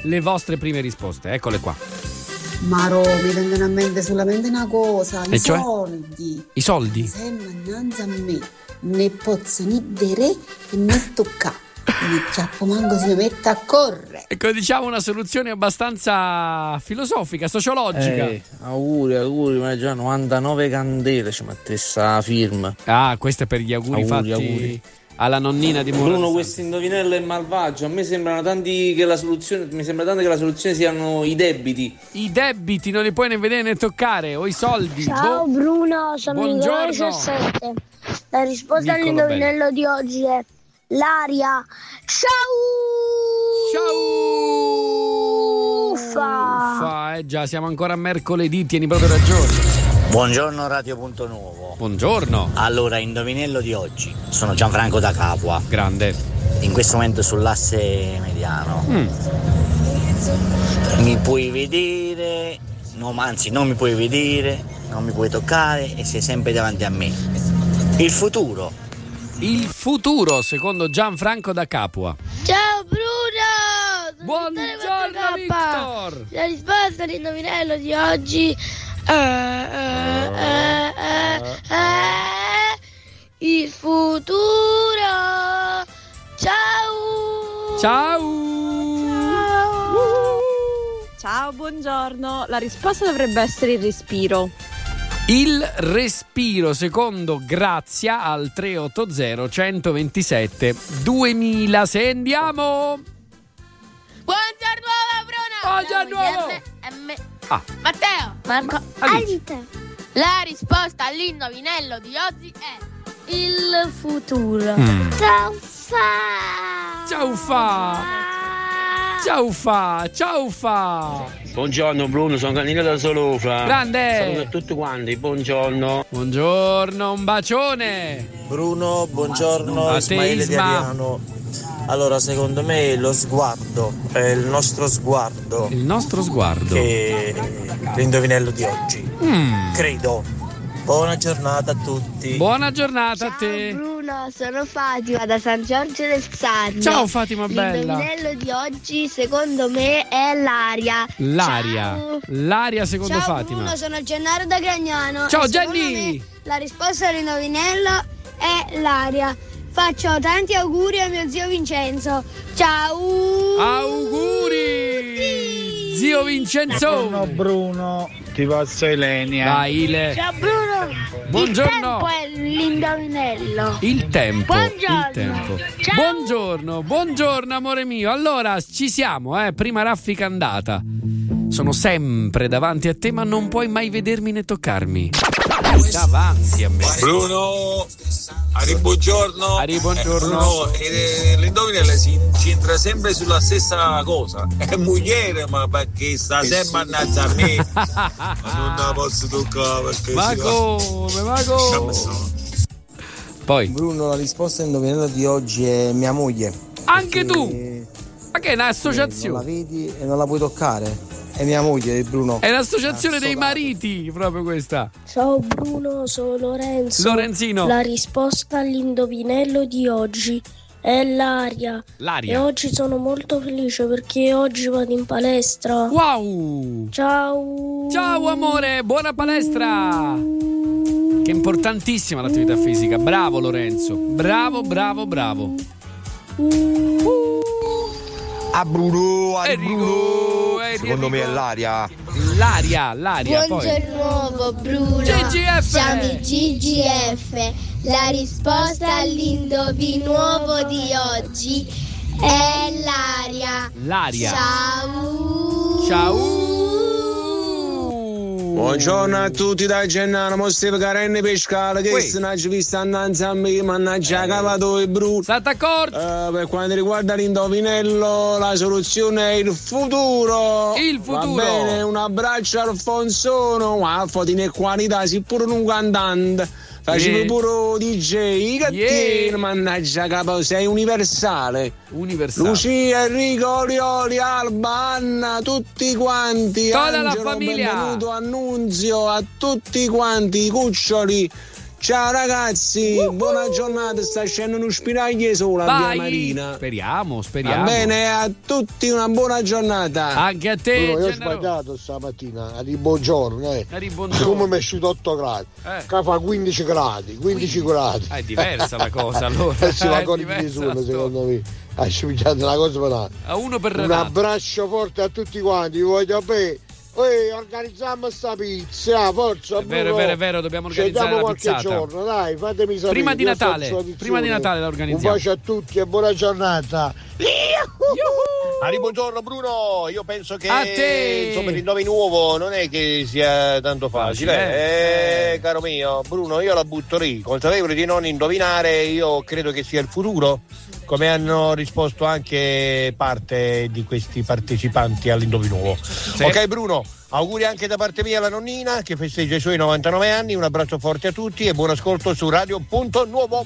le vostre prime risposte. Eccole qua. Maro, mi vengono a mente solamente una cosa, E cioè? soldi. I soldi? Se innanzi a me ne posso né vedere né toccare. Mi chiappo manco si mi mette a correre. Ecco, diciamo una soluzione abbastanza filosofica, sociologica. Auguri, ma già 99 candele ci mettesse la firma. Ah, questo è per gli auguri fatti alla nonnina di Muro. Bruno, questo indovinello è malvagio. A me sembrano tanti che la soluzione, mi sembra tanto che la soluzione siano i debiti. I debiti non li puoi né vedere né toccare, o i soldi. Ciao Bruno, sono Nicolai 17. La risposta all'indovinello di oggi è l'aria. Ciao! Uffa, già, siamo ancora a mercoledì, tieni proprio ragione. Buongiorno Radio Punto Nuovo. Buongiorno. Allora, indovinello di oggi. Sono Gianfranco da Capua. Grande. In questo momento sull'asse mediano. Mi puoi vedere, no, anzi non mi puoi vedere, non mi puoi toccare e sei sempre davanti a me. Il futuro. Il futuro, secondo Gianfranco da Capua. Ciao Bruno! Buongiorno Victor! La risposta all'indovinello di oggi il futuro. Ciao! Ciao, buongiorno. La risposta dovrebbe essere il respiro. Il respiro, secondo Grazia, al 380 127 2000. Se andiamo. Buongiorno Bruno! Buongiorno! Matteo! Marco! Alice. La risposta all'indovinello di oggi è il futuro. Ciao fa. Buongiorno Bruno, sono Canino da Solofra. Grande. Saluto a tutti quanti, buongiorno. Buongiorno, un bacione. Bruno, buongiorno. A te, Ismaele di Isma. Ariano. Allora, secondo me lo sguardo è il nostro sguardo. Il nostro sguardo. Che è l'indovinello di oggi. Credo. Buona giornata a tutti. Buona giornata a te. Ciao Bruno, sono Fatima da San Giorgio del Sarno. Ciao Fatima bella. L'indovinello di oggi secondo me è l'aria. L'aria. Ciao. L'aria secondo Ciao Fatima. Bruno, sono Gennaro da Gragnano. Ciao e secondo Jenny. me la risposta all'indovinello è l'aria. Faccio tanti auguri a mio zio Vincenzo. Ciao. Auguri. Zio Vincenzo. Buongiorno Bruno, ti passo Elenia. Vai Ile. Ciao Bruno. Buongiorno. Il tempo è l'indovinello. Il tempo. Buongiorno. Il tempo. Ciao. Buongiorno amore mio. Allora ci siamo, prima raffica andata. Sono sempre davanti a te, ma non puoi mai vedermi né toccarmi. Davanti a me. Bruno, buongiorno. Buongiorno. Bruno, l'indovinello si incentra sempre sulla stessa cosa. È moglie, ma perché sta sempre annanzi a me. Ma non la posso toccare perché Ma come? Poi Bruno, la risposta all'indovinello di oggi è mia moglie. anche tu. Ma che è un'associazione? Non la vedi e non la puoi toccare. È mia moglie, Bruno. È l'associazione dei mariti, proprio questa. Ciao Bruno, sono Lorenzo. Lorenzino. La risposta all'indovinello di oggi è l'aria. L'aria. E oggi sono molto felice perché oggi vado in palestra. Wow. Ciao. Ciao amore, buona palestra. Che importantissima l'attività fisica. Bravo Lorenzo. Bravo. A Bruno, Enrico. secondo me è l'aria. L'aria. Buongiorno nuovo Bruno. GGF. Siamo i GGF. La risposta all'indovinuovo di oggi è l'aria. Ciao. Buongiorno a tutti da Gennaro, mo stiamo carenne pescare che non ci vista annanzi a me, mannaggia cavato e Bruno. State d'accordo? Per quanto riguarda l'indovinello, la soluzione è il futuro. Va bene, un abbraccio a Alfonsono, a fotine qualità, si pure un cantante. Facevi pure DJ, cattivo, mannaggia capo, sei universale. Lucia, Enrico, Lioli, Alba, Anna, tutti quanti. Tutta Angelo, la famiglia. Benvenuto, Annunzio, a tutti quanti, i cuccioli. Ciao ragazzi, buona giornata, sta scendendo uno spiraglio solo a Via Marina. Speriamo. Va bene, a tutti una buona giornata. Anche a te. Io ho sbagliato stamattina, a di buongiorno, Come mi è uscito 8 gradi, che fa 15 gradi. È diversa la cosa allora. Si va con il nessuno, secondo me. Ha sciupato una cosa per a uno per un abbraccio forte a tutti quanti, vi voglio bene. Organizziamo sta pizza, forza. È vero, dobbiamo organizzare la pizzata. Giorno, dai, fatemi sapere. Prima di Natale la organizziamo. Un bacio a tutti e buona giornata. Buongiorno Bruno, io penso che a te. Insomma l'indovi nuovo non è che sia tanto facile. Caro mio Bruno, io la butto lì, consapevole di non indovinare, io credo che sia il futuro, come hanno risposto anche parte di questi partecipanti all'indovi nuovo. Sì. Ok Bruno, auguri anche da parte mia alla nonnina che festeggia i suoi 99 anni, un abbraccio forte a tutti e buon ascolto su Radio.Nuovo.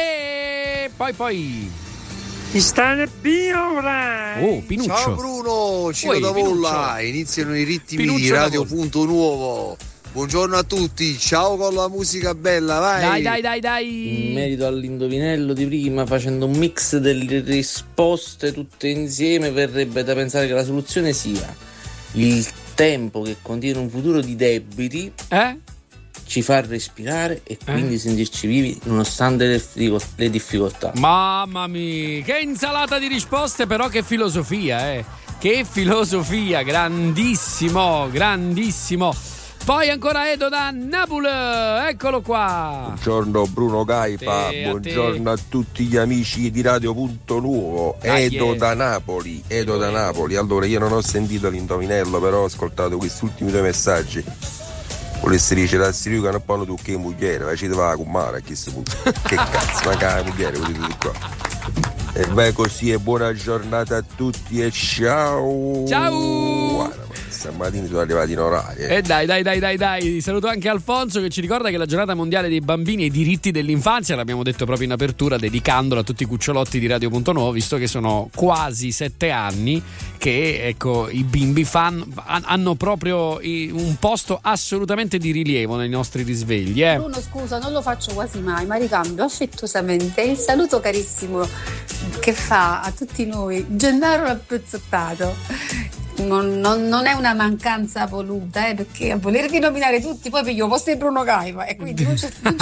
Poi Ti stanno ora. Pinuccio. Ciao Bruno, Ciro da Volla, iniziano i ritmi Pinuccio di Radio.Nuovo. Buongiorno a tutti, ciao con la musica bella, vai. In merito all'indovinello di prima, facendo un mix delle risposte tutte insieme, verrebbe da pensare che la soluzione sia il tempo che contiene un futuro di debiti ci fa respirare e quindi sentirci vivi nonostante le difficoltà. Mamma mia, che insalata di risposte, però che filosofia, che filosofia, grandissimo. Poi ancora Edo da Napoli, eccolo qua. Buongiorno Bruno Gaipa, buongiorno a tutti gli amici di Radio.Nuovo. Edo da Napoli. Allora, io non ho sentito l'indovinello, però ho ascoltato questi ultimi 2 messaggi. Volessi dire la Siriuca non parlo tu che mugliere, ma ci doveva cummare a questo punto. Che cazzo, ma che mugliere, volete dire qua. E vai così e buona giornata a tutti e ciao. Ciao. Stamattina sono arrivati in orario. Dai. Saluto anche Alfonso che ci ricorda che la giornata mondiale dei bambini e i diritti dell'infanzia, l'abbiamo detto proprio in apertura, dedicandola a tutti i cucciolotti di Radio.Nuovo, visto che sono quasi 7 anni che i bimbi hanno proprio un posto assolutamente di rilievo nei nostri risvegli. Bruno, scusa, non lo faccio quasi mai, ma ricambio affettuosamente il saluto carissimo che fa a tutti noi Gennaro Rappezzottato. Non è una mancanza voluta, perché a volervi nominare tutti poi piglio posto di Bruno Gaipa e quindi non c'è tempo.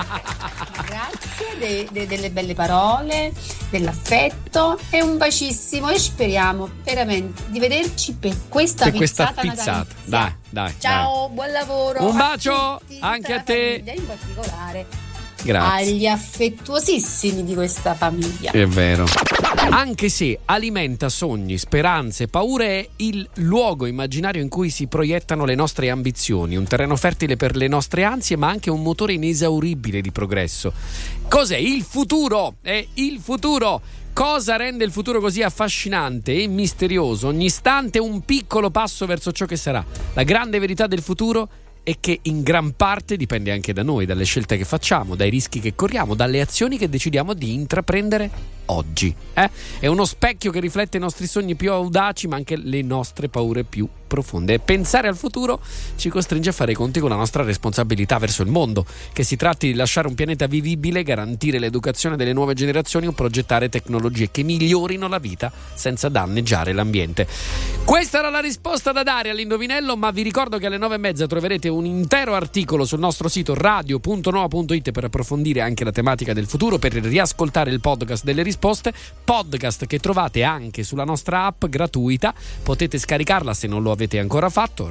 Grazie delle belle parole, dell'affetto e un bacissimo e speriamo veramente di vederci per questa pizzata natalizia. Dai. Ciao, buon lavoro. Un bacio tutti, anche a te. In particolare. Grazie. Agli affettuosissimi di questa famiglia. È vero. Anche se alimenta sogni, speranze, paure, è il luogo immaginario in cui si proiettano le nostre ambizioni, un terreno fertile per le nostre ansie, ma anche un motore inesauribile di progresso. Cos'è il futuro? È il futuro. Cosa rende il futuro così affascinante e misterioso? Ogni istante un piccolo passo verso ciò che sarà. La grande verità del futuro e che in gran parte dipende anche da noi, dalle scelte che facciamo, dai rischi che corriamo, dalle azioni che decidiamo di intraprendere oggi. È uno specchio che riflette i nostri sogni più audaci, ma anche le nostre paure più profonde. E pensare al futuro ci costringe a fare i conti con la nostra responsabilità verso il mondo, che si tratti di lasciare un pianeta vivibile, garantire l'educazione delle nuove generazioni o progettare tecnologie che migliorino la vita senza danneggiare l'ambiente. Questa era la risposta da dare all'indovinello, ma vi ricordo che alle 9:30 troverete un intero articolo sul nostro sito radio.nuova.it per approfondire anche la tematica del futuro, per riascoltare il podcast delle risposte, podcast che trovate anche sulla nostra app gratuita. Potete scaricarla se non lo avete ancora fatto,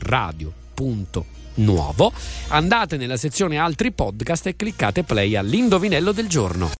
radio.nuovo. Andate nella sezione altri podcast e cliccate play all'indovinello del giorno.